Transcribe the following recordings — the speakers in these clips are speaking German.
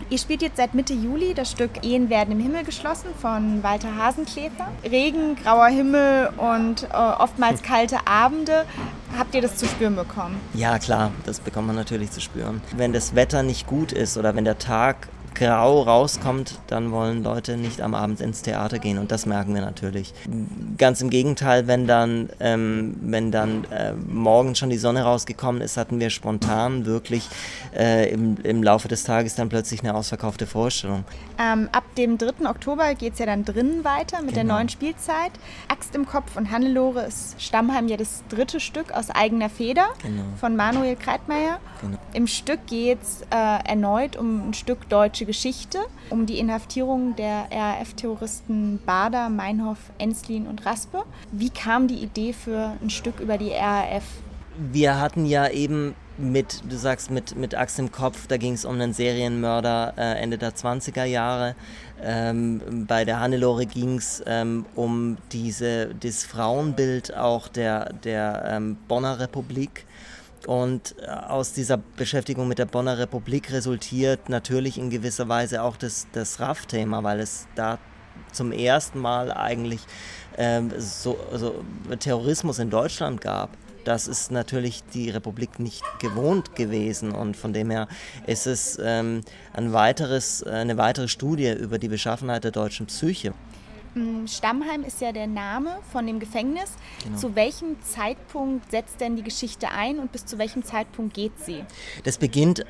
Ihr spielt jetzt seit Mitte Juli das Stück Ehen werden im Himmel geschlossen von Walter Hasenkläfer. Regen, grauer Himmel und oftmals kalte Abende. Habt ihr das zu spüren bekommen? Ja, klar, das bekommt man natürlich zu spüren. Wenn das Wetter nicht gut ist oder wenn der Tag grau rauskommt, dann wollen Leute nicht am Abend ins Theater gehen und das merken wir natürlich. Ganz im Gegenteil, wenn dann morgens schon die Sonne rausgekommen ist, hatten wir spontan wirklich im Laufe des Tages dann plötzlich eine ausverkaufte Vorstellung. Ab dem 3. Oktober geht es ja dann drinnen weiter mit der neuen Spielzeit. Axt im Kopf und Hannelore ist Stammheim ja das 3. Stück aus eigener Feder von Manuel Kreitmeier. Genau. Im Stück geht es erneut um ein Stück deutsche Geschichte, um die Inhaftierung der RAF-Terroristen Bader, Meinhof, Enslin und Raspe. Wie kam die Idee für ein Stück über die RAF? Wir hatten ja eben mit Axt im Kopf, da ging es um einen Serienmörder Ende der 20er Jahre. Bei der Hannelore ging es um das Frauenbild auch der Bonner Republik. Und aus dieser Beschäftigung mit der Bonner Republik resultiert natürlich in gewisser Weise auch das RAF-Thema, weil es da zum ersten Mal eigentlich so Terrorismus in Deutschland gab. Das ist natürlich die Republik nicht gewohnt gewesen und von dem her ist es eine weitere Studie über die Beschaffenheit der deutschen Psyche. Stammheim ist ja der Name von dem Gefängnis. Genau. Zu welchem Zeitpunkt setzt denn die Geschichte ein und bis zu welchem Zeitpunkt geht sie? Das beginnt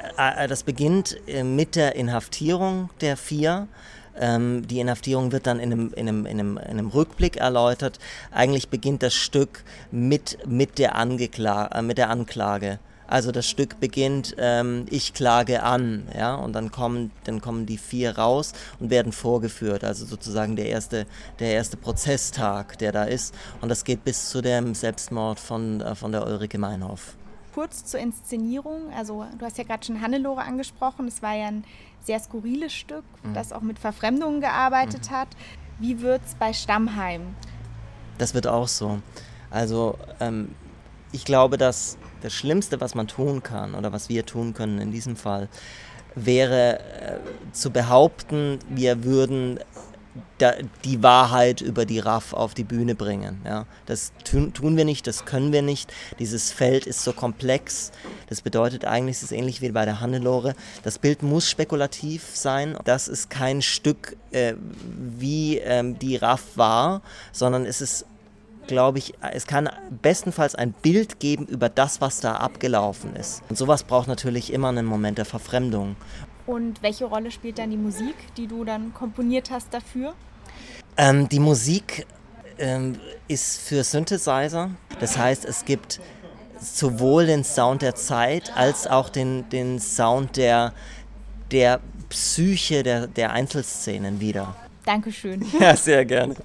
mit der Inhaftierung der 4. Die Inhaftierung wird dann in einem Rückblick erläutert. Eigentlich beginnt das Stück mit der Anklage. Also das Stück beginnt, ich klage an, ja, und dann kommen die 4 raus und werden vorgeführt, also sozusagen der erste Prozesstag, der da ist, und das geht bis zu dem Selbstmord von der Ulrike Meinhof. Kurz zur Inszenierung, also du hast ja gerade schon Hannelore angesprochen, es war ja ein sehr skurriles Stück, das auch mit Verfremdungen gearbeitet hat. Wie wird's bei Stammheim? Das wird auch so. Also ich glaube, dass das Schlimmste, was man tun kann oder was wir tun können in diesem Fall, wäre zu behaupten, wir würden die Wahrheit über die RAF auf die Bühne bringen. Ja. Das tun wir nicht, das können wir nicht. Dieses Feld ist so komplex. Das bedeutet eigentlich, es ist ähnlich wie bei der Hannelore. Das Bild muss spekulativ sein. Das ist kein Stück, wie die RAF war, sondern es ist, glaube ich, es kann bestenfalls ein Bild geben über das, was da abgelaufen ist. Und sowas braucht natürlich immer einen Moment der Verfremdung. Und welche Rolle spielt dann die Musik, die du dann komponiert hast dafür? Die Musik ist für Synthesizer. Das heißt, es gibt sowohl den Sound der Zeit als auch den Sound der Psyche der Einzelszenen wieder. Dankeschön. Ja, sehr gerne.